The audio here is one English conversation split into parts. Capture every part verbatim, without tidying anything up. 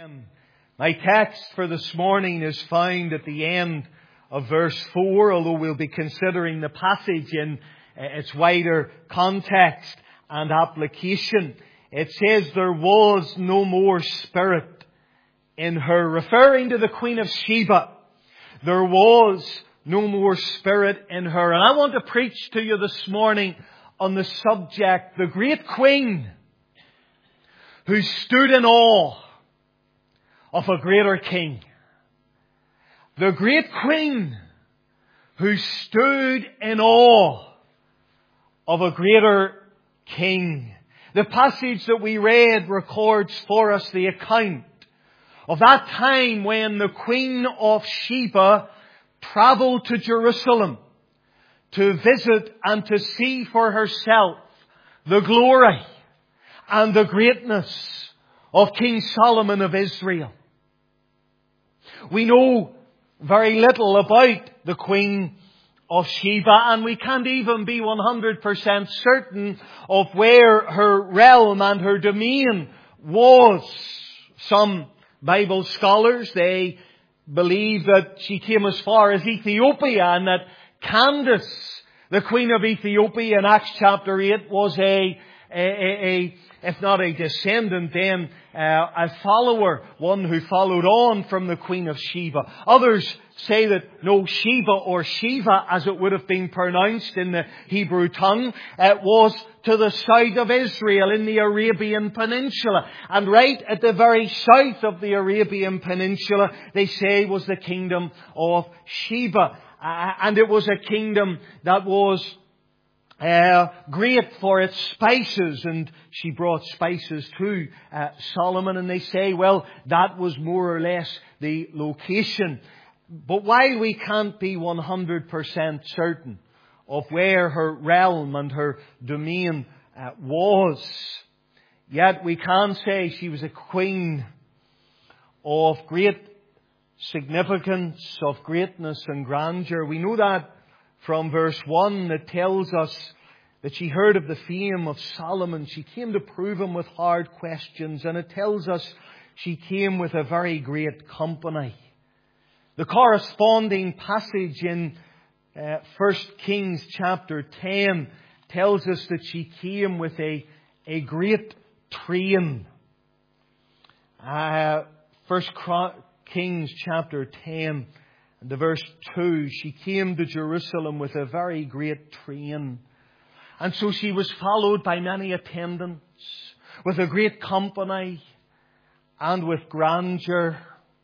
Amen. My text for this morning is found at the end of verse four, although we'll be considering the passage in its wider context and application. It says, there was no more spirit in her, referring to the Queen of Sheba. There was no more spirit in her. And I want to preach to you this morning on the subject, the great Queen who stood in awe of a greater King. The great Queen who stood in awe of a greater King. The passage that we read records for us the account of that time when the Queen of Sheba travelled to Jerusalem to visit and to see for herself the glory and the greatness of King Solomon of Israel. We know very little about the Queen of Sheba, and we can't even be one hundred percent certain of where her realm and her domain was. Some Bible scholars, they believe that she came as far as Ethiopia, and that Candace, the Queen of Ethiopia in Acts chapter eight, was a, a, a, a if not a descendant, then uh, a follower, one who followed on from the Queen of Sheba. Others say that no, Sheba or Shiva, as it would have been pronounced in the Hebrew tongue, uh, was to the south of Israel in the Arabian Peninsula. And right at the very south of the Arabian Peninsula, they say, was the kingdom of Sheba. Uh, and it was a kingdom that was Uh, great for its spices, and she brought spices to uh, Solomon, and they say, well, that was more or less the location. But while we can't be one hundred percent certain of where her realm and her domain uh, was, yet we can say she was a queen of great significance, of greatness and grandeur. We know that from verse one, that tells us that she heard of the fame of Solomon. She came to prove him with hard questions. And it tells us she came with a very great company. The corresponding passage in uh, First Kings chapter ten tells us that she came with a, a great train. Uh, First Kings chapter ten. And the verse two, she came to Jerusalem with a very great train. And so she was followed by many attendants, with a great company, and with grandeur.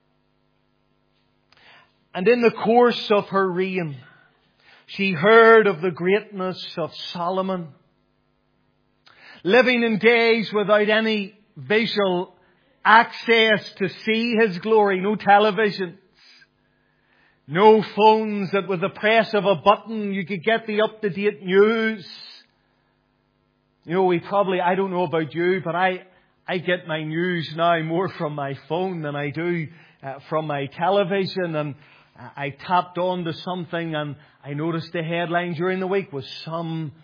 And in the course of her reign, she heard of the greatness of Solomon, living in days without any visual access to see his glory, no television. No phones that with the press of a button you could get the up-to-date news. You know, we probably, I don't know about you, but I, I get my news now more from my phone than I do uh, from my television. And I tapped on to something and I noticed the headline during the week was some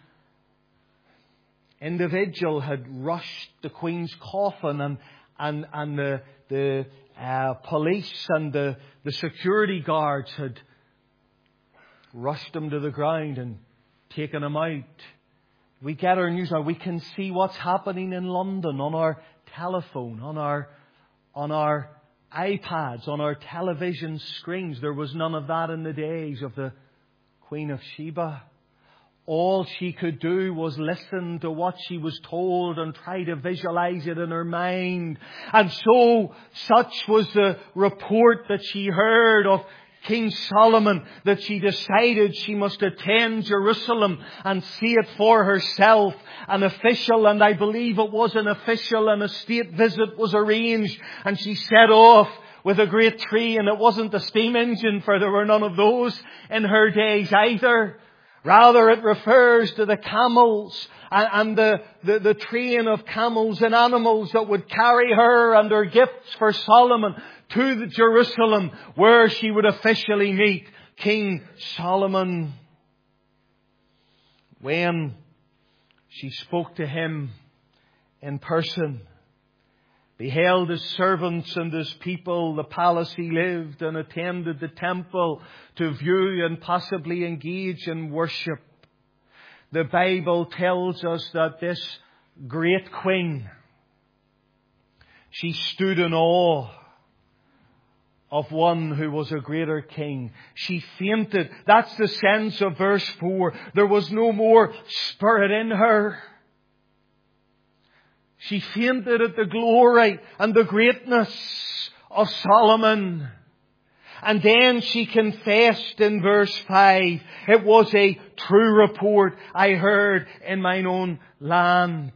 individual had rushed the Queen's coffin, and, and, and the, the, Uh, police and the, the security guards had rushed him to the ground and taken him out. We get our news now. We can see what's happening in London on our telephone, on our, on our iPads, on our television screens. There was none of that in the days of the Queen of Sheba. All she could do was listen to what she was told and try to visualize it in her mind. And so, such was the report that she heard of King Solomon, that she decided she must attend Jerusalem and see it for herself. An official, and I believe it was an official and a state visit, was arranged, and she set off with a great train. It wasn't the steam engine, for there were none of those in her days either. Rather, it refers to the camels and the, the, the train of camels and animals that would carry her and her gifts for Solomon to the Jerusalem, where she would officially meet King Solomon. When she spoke to him in person, beheld his servants and his people, the palace he lived, and attended the temple to view and possibly engage in worship. The Bible tells us that this great queen, she stood in awe of one who was a greater king. She fainted. That's the sense of verse four. There was no more spirit in her. She fainted at the glory and the greatness of Solomon. And then she confessed in verse five, it was a true report I heard in mine own land.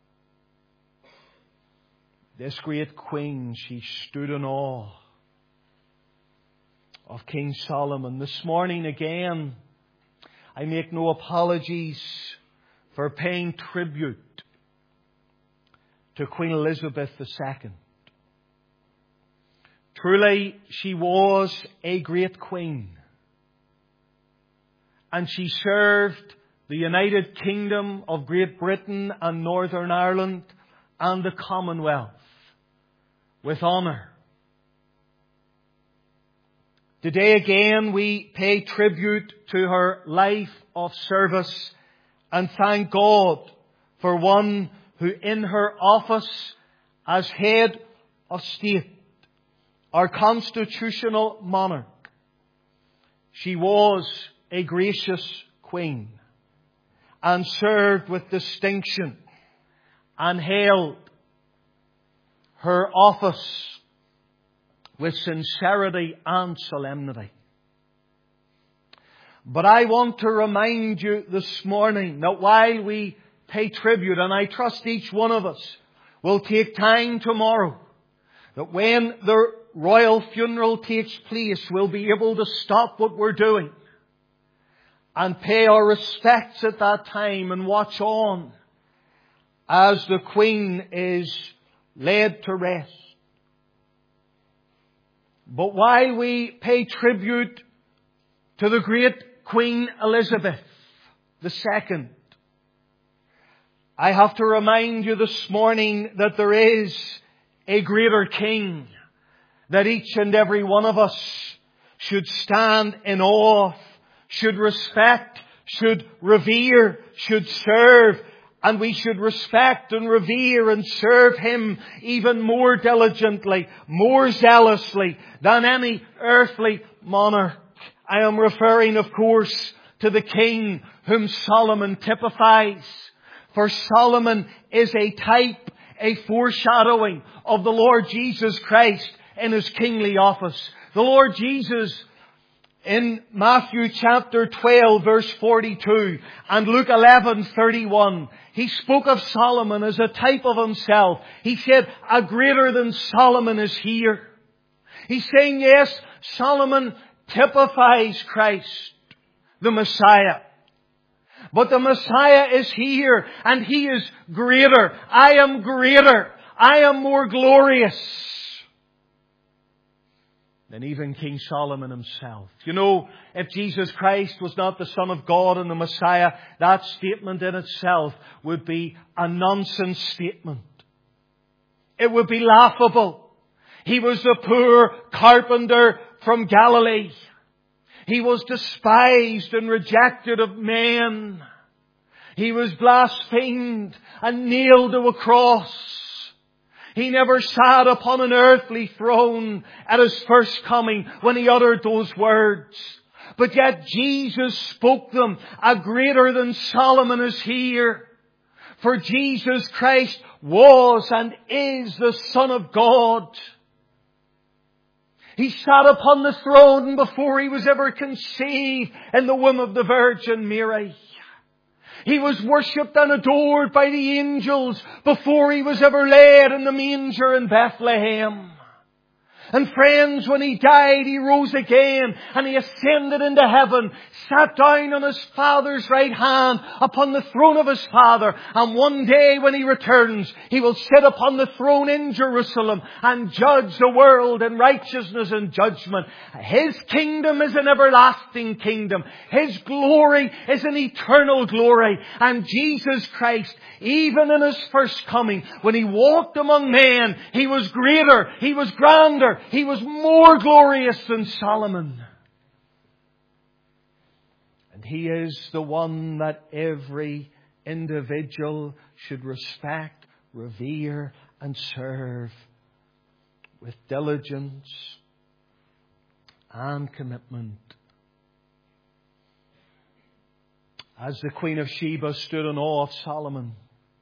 This great queen, she stood in awe of King Solomon. This morning again, I make no apologies for paying tribute to Queen Elizabeth the Second. Truly, she was a great queen. And she served the United Kingdom of Great Britain and Northern Ireland and the Commonwealth with honour. Today again we pay tribute to her life of service and thank God for one who in her office as head of state, our constitutional monarch, she was a gracious queen and served with distinction and held her office with sincerity and solemnity. But I want to remind you this morning that while we pay tribute, and I trust each one of us will take time tomorrow, that when the royal funeral takes place, we'll be able to stop what we're doing and pay our respects at that time and watch on as the Queen is laid to rest. But while we pay tribute to the great Queen Elizabeth the Second, I have to remind you this morning that there is a greater King that each and every one of us should stand in awe of, should respect, should revere, should serve. And we should respect and revere and serve Him even more diligently, more zealously than any earthly monarch. I am referring, of course, to the King whom Solomon typifies. For Solomon is a type, a foreshadowing of the Lord Jesus Christ in His kingly office. The Lord Jesus in Matthew chapter twelve verse forty-two and Luke eleven thirty-one, He spoke of Solomon as a type of Himself. He said, a greater than Solomon is here. He's saying, yes, Solomon typifies Christ, the Messiah. But the Messiah is here and He is greater. I am greater. I am more glorious than even King Solomon himself. You know, if Jesus Christ was not the Son of God and the Messiah, that statement in itself would be a nonsense statement. It would be laughable. He was a poor carpenter from Galilee. He was despised and rejected of men. He was blasphemed and nailed to a cross. He never sat upon an earthly throne at His first coming when He uttered those words. But yet Jesus spoke them. A greater than Solomon is here. For Jesus Christ was and is the Son of God. He sat upon the throne before He was ever conceived in the womb of the Virgin Mary. He was worshipped and adored by the angels before He was ever laid in the manger in Bethlehem. And friends, when He died, He rose again and He ascended into heaven, sat down on His Father's right hand upon the throne of His Father. And one day when He returns, He will sit upon the throne in Jerusalem and judge the world in righteousness and judgment. His kingdom is an everlasting kingdom. His glory is an eternal glory. And Jesus Christ, even in His first coming, when He walked among men, He was greater, He was grander, He was more glorious than Solomon. And He is the one that every individual should respect, revere, and serve with diligence and commitment. As the Queen of Sheba stood in awe of Solomon,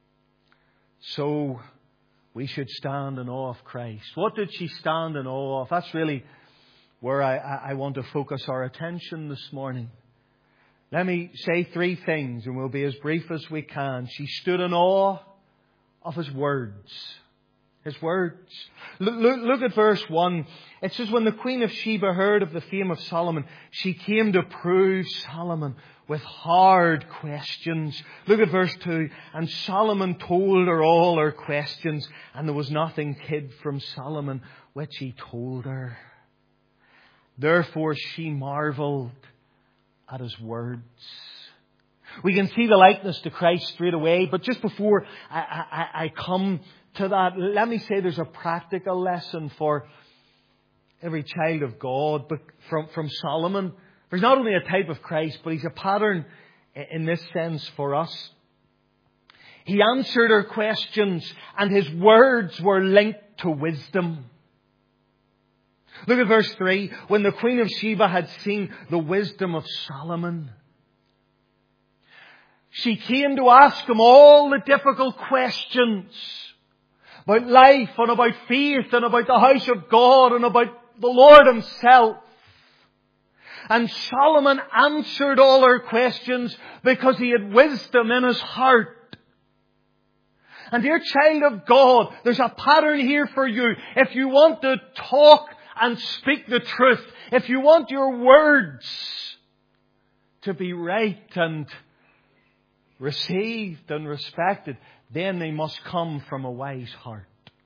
so we should stand in awe of Christ. What did she stand in awe of? That's really where I, I want to focus our attention this morning. Let me say three things, and we'll be as brief as we can. She stood in awe of His words. His words. Look, look, look at verse one. It says, when the Queen of Sheba heard of the fame of Solomon, she came to prove Solomon with hard questions. Look at verse two. And Solomon told her all her questions, and there was nothing hid from Solomon which he told her. Therefore she marveled at his words. We can see the likeness to Christ straight away, but just before I, I, I come to that, let me say there's a practical lesson for every child of God, but from, from Solomon. He's not only a type of Christ, but he's a pattern in this sense for us. He answered her questions, and his words were linked to wisdom. Look at verse three. When the Queen of Sheba had seen the wisdom of Solomon, she came to ask him all the difficult questions about life and about faith and about the house of God and about the Lord Himself. And Solomon answered all her questions because he had wisdom in his heart. And dear child of God, there's a pattern here for you. If you want to talk and speak the truth, if you want your words to be right and received and respected, then they must come from a wise heart.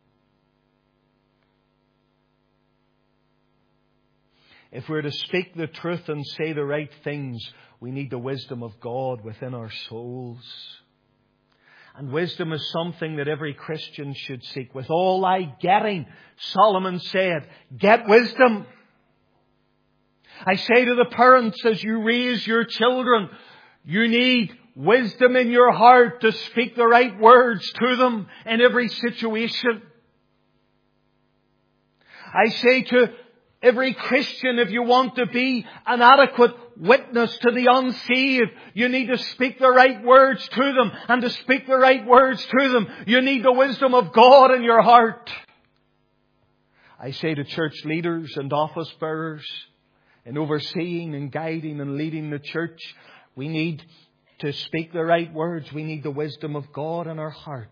If we're to speak the truth and say the right things, we need the wisdom of God within our souls. And wisdom is something that every Christian should seek. With all thy getting, Solomon said, get wisdom. I say to the parents, as you raise your children, you need wisdom in your heart to speak the right words to them in every situation. I say to every Christian, if you want to be an adequate witness to the unsaved, you need to speak the right words to them. And to speak the right words to them, you need the wisdom of God in your heart. I say to church leaders and office bearers, in overseeing and guiding and leading the church, we need to speak the right words. We need the wisdom of God in our hearts.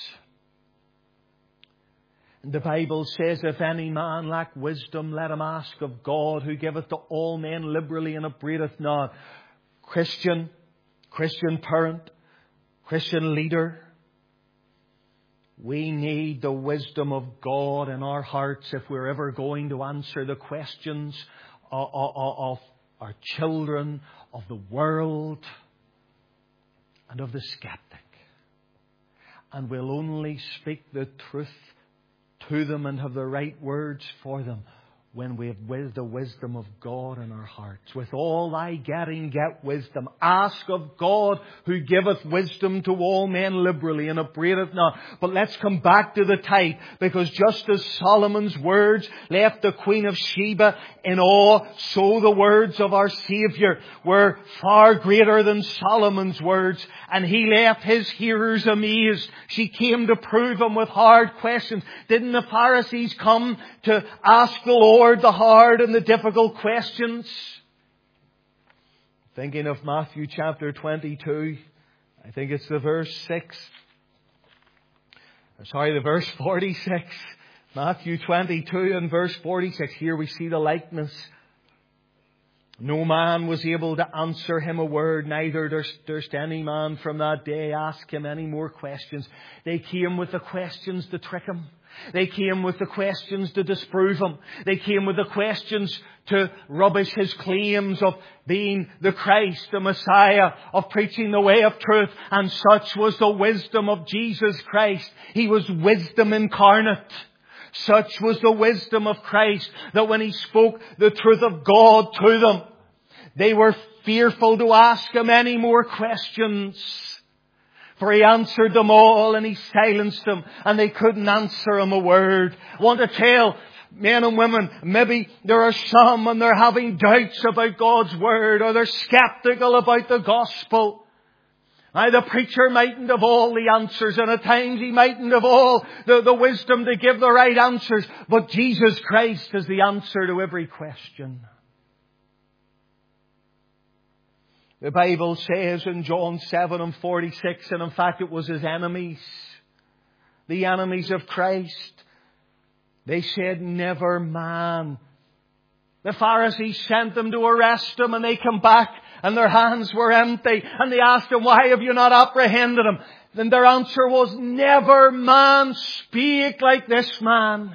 And the Bible says, if any man lack wisdom, let him ask of God, who giveth to all men liberally and upbraideth not. Christian, Christian parent, Christian leader, we need the wisdom of God in our hearts if we're ever going to answer the questions of, of, of our children, of the world, and of the skeptic. And we'll only speak the truth to them and have the right words for them when we have with the wisdom of God in our hearts. With all thy getting, get wisdom. Ask of God, who giveth wisdom to all men liberally and upbraideth not. But let's come back to the type, because just as Solomon's words left the Queen of Sheba in awe, so the words of our Saviour were far greater than Solomon's words, and he left his hearers amazed. She came to prove him with hard questions. Didn't the Pharisees come to ask the Lord the hard and the difficult questions? Thinking of Matthew chapter twenty-two, I think it's the verse six. Sorry, the verse forty-six. Matthew twenty-two and verse forty-six. Here we see the likeness. No man was able to answer him a word, neither durst, durst any man from that day ask him any more questions. They came with the questions to trick him. They came with the questions to disprove him. They came with the questions to rubbish his claims of being the Christ, the Messiah, of preaching the way of truth. And such was the wisdom of Jesus Christ. He was wisdom incarnate. Such was the wisdom of Christ that when He spoke the truth of God to them, they were fearful to ask Him any more questions. For He answered them all and He silenced them and they couldn't answer Him a word. I want to tell men and women, maybe there are some and they're having doubts about God's Word, or they're skeptical about the gospel. Now, the preacher mightn't have all the answers, and at times he mightn't have all the, the wisdom to give the right answers. But Jesus Christ is the answer to every question. The Bible says in John seven and forty-six, and in fact it was His enemies, the enemies of Christ, they said, "Never man." The Pharisees sent them to arrest Him, and they come back and their hands were empty. And they asked Him, "Why have you not apprehended him?" Then their answer was, "Never man spake like this man."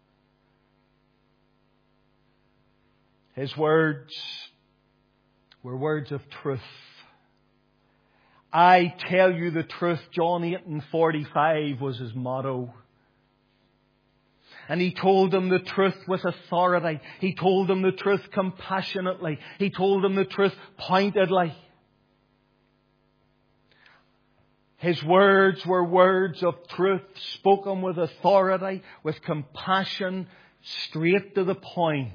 His words were words of truth. "I tell you the truth," John eight and forty-five was His motto. And He told them the truth with authority. He told them the truth compassionately. He told them the truth pointedly. His words were words of truth, spoken with authority, with compassion, straight to the point.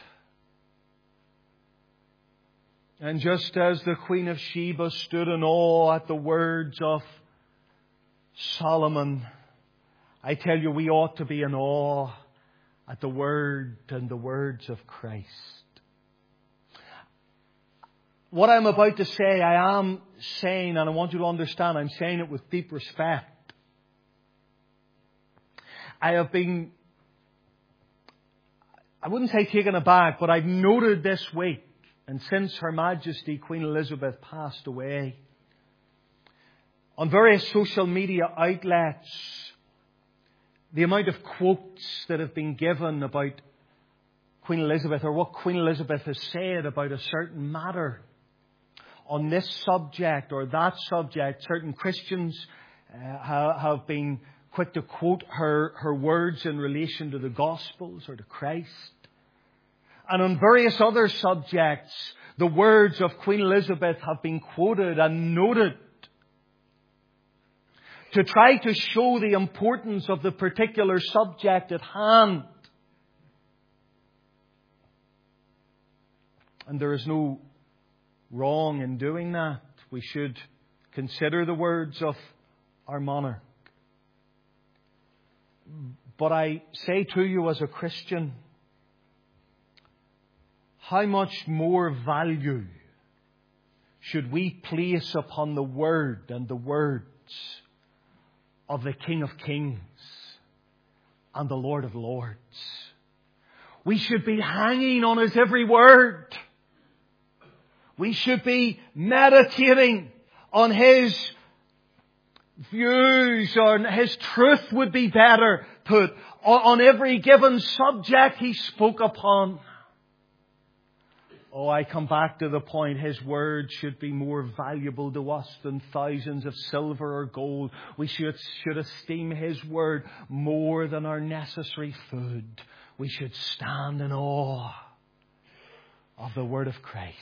And just as the Queen of Sheba stood in awe at the words of Solomon, I tell you, we ought to be in awe at the word and the words of Christ. What I'm about to say, I am saying, and I want you to understand, I'm saying it with deep respect. I have been, I wouldn't say taken aback, but I've noted this week, and since Her Majesty Queen Elizabeth passed away, on various social media outlets, the amount of quotes that have been given about Queen Elizabeth, or what Queen Elizabeth has said about a certain matter on this subject or that subject. Certain Christians uh, have been quick to quote her, her words in relation to the Gospels or to Christ. And on various other subjects, the words of Queen Elizabeth have been quoted and noted to try to show the importance of the particular subject at hand. And there is no wrong in doing that. We should consider the words of our monarch. But I say to you as a Christian, how much more value should we place upon the Word and the words of the King of Kings and the Lord of Lords? We should be hanging on His every word. We should be meditating on His views, on His truth would be better put, on every given subject He spoke upon. Oh, I come back to the point. His word should be more valuable to us than thousands of silver or gold. We should, should esteem His word more than our necessary food. We should stand in awe of the word of Christ.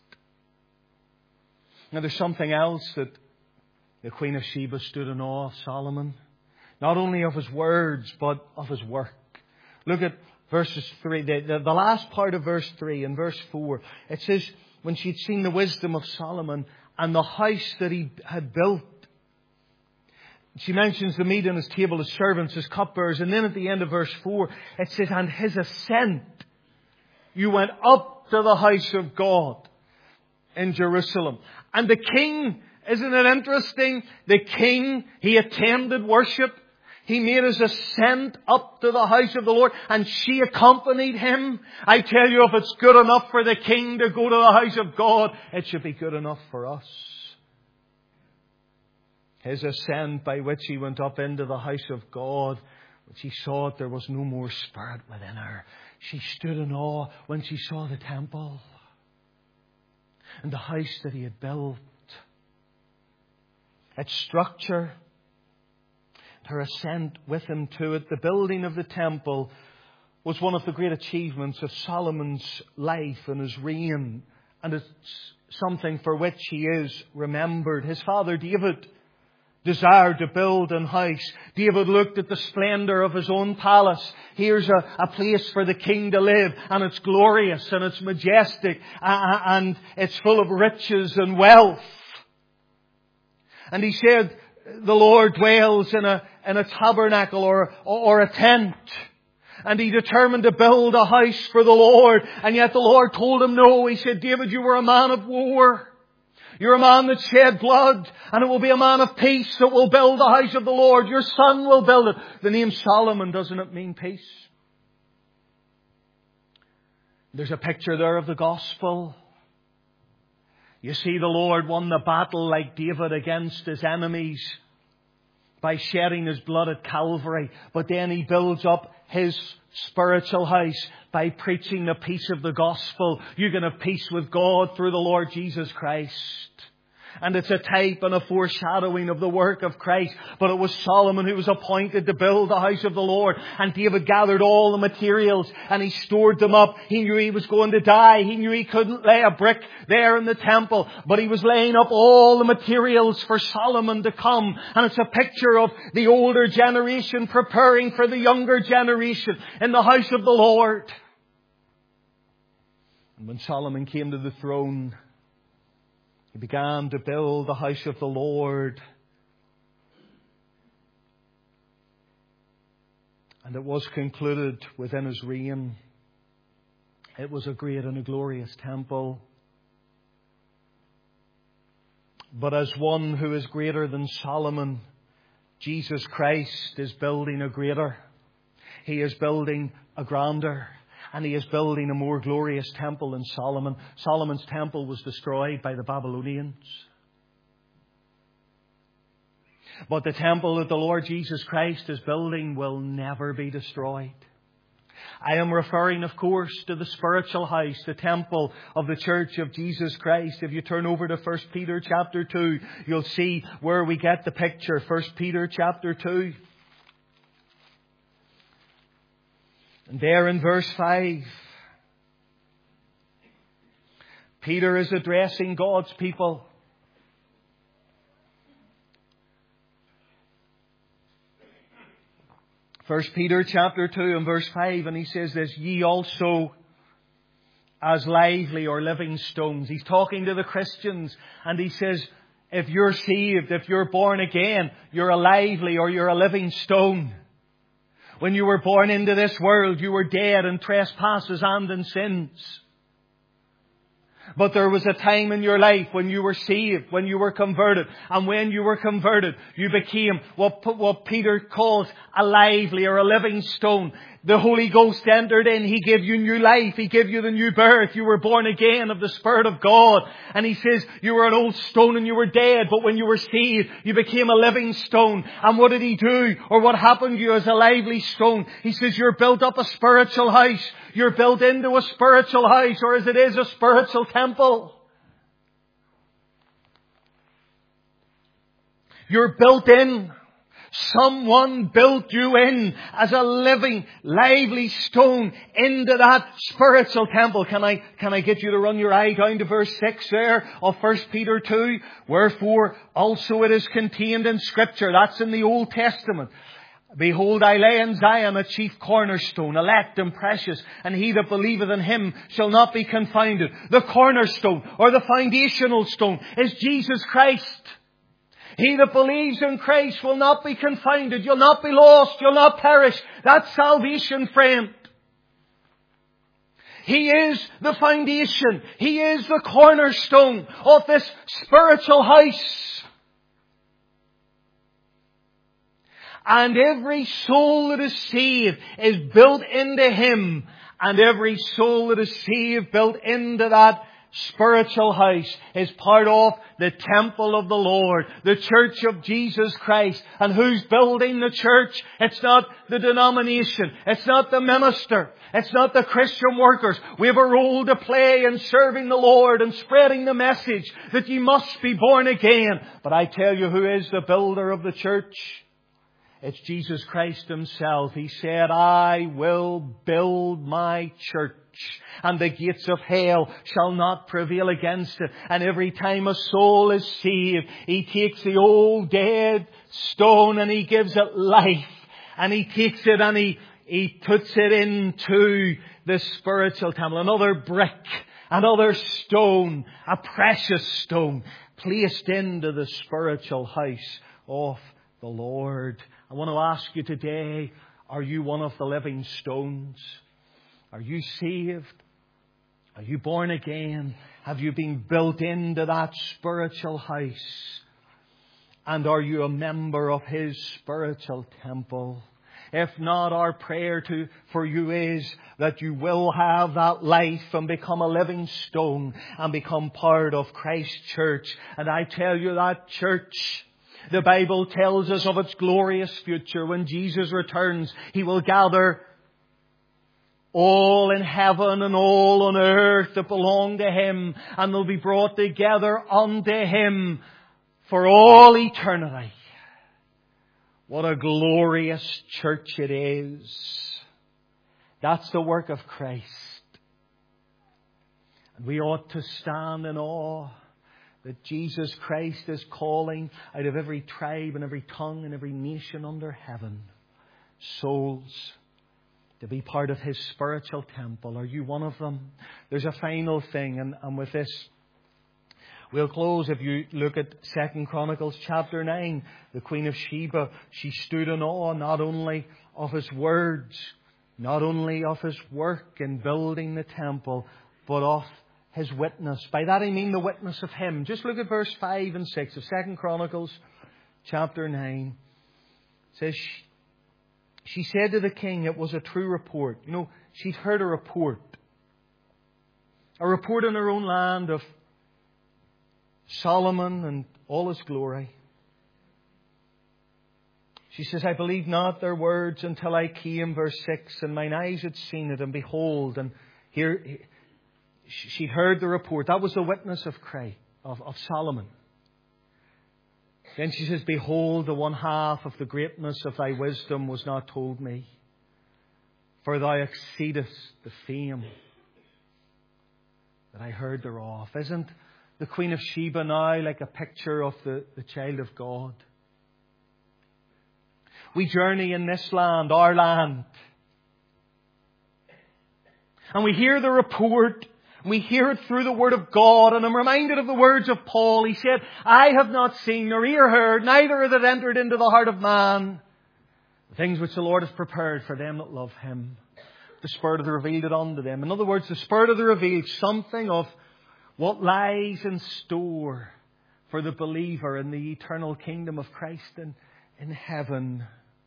Now, there's something else that the Queen of Sheba stood in awe of Solomon. Not only of his words, but of his work. Look at verses three, the, the, the last part of verse three and verse four. It says, when she'd seen the wisdom of Solomon and the house that he had built. She mentions the meat on his table, his servants, his cupbearers. And then at the end of verse four, it says, and his ascent. You went up to the house of God in Jerusalem. And the king, isn't it interesting? The king, he attended worship. He made his ascent up to the house of the Lord, and she accompanied him. I tell you, if it's good enough for the king to go to the house of God, it should be good enough for us. His ascent by which he went up into the house of God, when she saw it, there was no more spirit within her. She stood in awe when she saw the temple and the house that he had built. Its structure, her ascent with him to it. The building of the temple was one of the great achievements of Solomon's life and his reign. And it's something for which he is remembered. His father David desired to build an house. David looked at the splendour of his own palace. Here's a, a place for the king to live, and it's glorious and it's majestic uh, and it's full of riches and wealth. And he said, the Lord dwells in a, in a tabernacle or, or a tent. And he determined to build a house for the Lord. And yet the Lord told him no. He said, David, you were a man of war. You're a man that shed blood, and it will be a man of peace that will build the house of the Lord. Your son will build it. The name Solomon, doesn't it mean peace? There's a picture there of the gospel. You see, the Lord won the battle like David against his enemies by shedding his blood at Calvary. But then he builds up his spiritual house by preaching the peace of the gospel. You can have peace with God through the Lord Jesus Christ. And it's a type and a foreshadowing of the work of Christ. But it was Solomon who was appointed to build the house of the Lord. And David gathered all the materials and he stored them up. He knew he was going to die. He knew he couldn't lay a brick there in the temple. But he was laying up all the materials for Solomon to come. And it's a picture of the older generation preparing for the younger generation in the house of the Lord. And when Solomon came to the throne, he began to build the house of the Lord. And it was concluded within his reign. It was a great and a glorious temple. But as one who is greater than Solomon, Jesus Christ is building a greater. He is building a grander. And he is building a more glorious temple than Solomon. Solomon's temple was destroyed by the Babylonians. But the temple that the Lord Jesus Christ is building will never be destroyed. I am referring, of course, to the spiritual house, the temple of the Church of Jesus Christ. If you turn over to First Peter chapter two, you'll see where we get the picture. First Peter chapter two. And there in verse five, Peter is addressing God's people. First Peter chapter two and verse five, and he says this, ye also as lively or living stones. He's talking to the Christians, and he says, if you're saved, if you're born again, you're a lively or you're a living stone. When you were born into this world, you were dead in trespasses and in sins. But there was a time in your life when you were saved, when you were converted. And when you were converted, you became what, what Peter calls a lively or a living stone. The Holy Ghost entered in. He gave you new life. He gave you the new birth. You were born again of the Spirit of God. And he says you were an old stone and you were dead. But when you were saved, you became a living stone. And what did he do? Or what happened to you as a lively stone? He says you're built up a spiritual house. You're built into a spiritual house, or as it is, a spiritual temple. You're built in. Someone built you in as a living, lively stone into that spiritual temple. Can I, can I get you to run your eye down to verse six there of First Peter two? Wherefore also it is contained in Scripture. That's in the Old Testament. Behold, I lay in Zion a chief cornerstone, elect and precious, and he that believeth in him shall not be confounded. The cornerstone, or the foundational stone, is Jesus Christ. He that believes in Christ will not be confounded. You'll not be lost. You'll not perish. That's salvation, friend. He is the foundation. He is the cornerstone of this spiritual house. And every soul that is saved is built into Him. And every soul that is saved, built into that spiritual house, is part of the temple of the Lord, the church of Jesus Christ. And who's building the church? It's not the denomination. It's not the minister. It's not the Christian workers. We have a role to play in serving the Lord and spreading the message that you must be born again. But I tell you, who is the builder of the church? It's Jesus Christ Himself. He said, I will build my church, and the gates of hell shall not prevail against it. And every time a soul is saved, He takes the old dead stone and He gives it life. And He takes it and He, he puts it into the spiritual temple. Another brick, another stone, a precious stone, placed into the spiritual house of the Lord. I want to ask you today, are you one of the living stones? Are you saved? Are you born again? Have you been built into that spiritual house? And are you a member of His spiritual temple? If not, our prayer to, for you is that you will have that life and become a living stone and become part of Christ's church. And I tell you, that church, the Bible tells us of its glorious future. When Jesus returns, He will gather all in heaven and all on earth that belong to Him, and they'll be brought together unto Him for all eternity. What a glorious church it is. That's the work of Christ. And we ought to stand in awe that Jesus Christ is calling out of every tribe and every tongue and every nation under heaven souls to be part of His spiritual temple. Are you one of them? There's a final thing, and, and with this we'll close. If you look at Second Chronicles chapter nine, the Queen of Sheba, she stood in awe not only of His words, not only of His work in building the temple, but of His witness. By that I mean the witness of Him. Just look at verse five and six of Second Chronicles chapter nine. It says, she said to the king, it was a true report. You know, she'd heard a report. A report in her own land of Solomon and all his glory. She says, I believed not their words until I came, verse six, and mine eyes had seen it, and behold, and here she'd heard the report. That was the witness of Christ, of, of Solomon. Then she says, behold, the one half of the greatness of thy wisdom was not told me, for thou exceedest the fame that I heard thereof. Isn't the Queen of Sheba now like a picture of the, the child of God? We journey in this land, our land, and we hear the report. We hear it through the Word of God, and I'm reminded of the words of Paul. He said, I have not seen nor ear heard, neither hath it entered into the heart of man, the things which the Lord has prepared for them that love Him. The Spirit hath revealed it unto them. In other words, the Spirit hath revealed something of what lies in store for the believer in the eternal kingdom of Christ in, in heaven.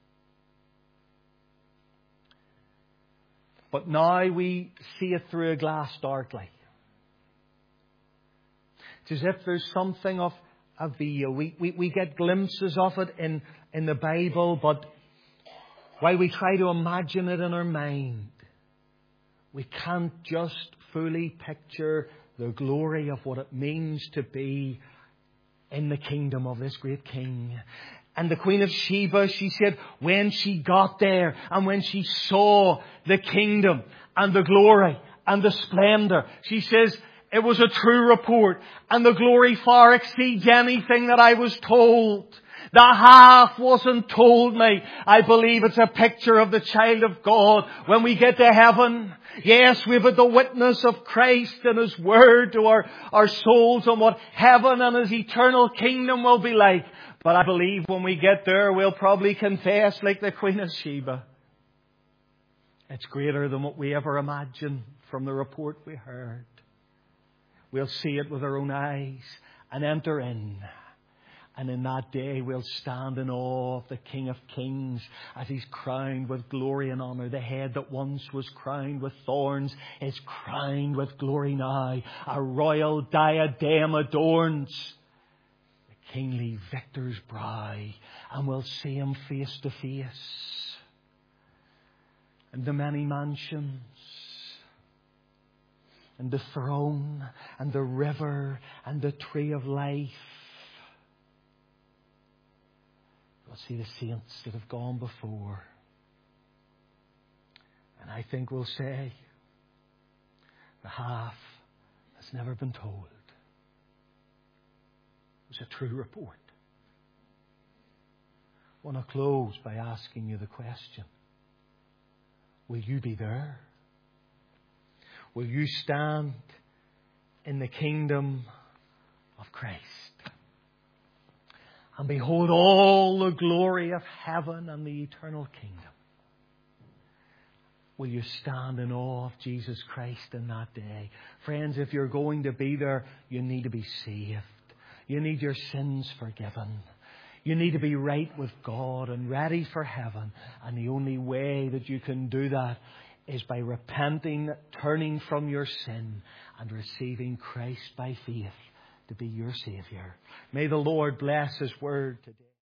But now we see it through a glass darkly. It's as if there's something of a veil. We, we, we get glimpses of it in, in the Bible, but while we try to imagine it in our mind, we can't just fully picture the glory of what it means to be in the kingdom of this great King. And the Queen of Sheba, she said, when she got there and when she saw the kingdom and the glory and the splendor, she says, it was a true report, and the glory far exceeds anything that I was told. The half wasn't told me. I believe it's a picture of the child of God. When we get to heaven, yes, we've had the witness of Christ and His Word to our, our souls on what heaven and His eternal kingdom will be like. But I believe when we get there, we'll probably confess like the Queen of Sheba. It's greater than what we ever imagined from the report we heard. We'll see it with our own eyes and enter in And in that day we'll stand in awe of the King of Kings as He's crowned with glory and honour. The head that once was crowned with thorns is crowned with glory now. A royal diadem adorns the kingly victor's brow, and we'll see Him face to face. And the many mansions, and the throne, and the river, and the tree of life. We'll see the saints that have gone before. And I think we'll say, the half has never been told. It was a true report. I want to close by asking you the question. Will you be there? Will you stand in the kingdom of Christ and behold all the glory of heaven and the eternal kingdom? Will you stand in awe of Jesus Christ in that day? Friends, if you're going to be there, you need to be saved. You need your sins forgiven. You need to be right with God and ready for heaven. And the only way that you can do that is by repenting, turning from your sin, and receiving Christ by faith to be your Saviour. May the Lord bless His word today.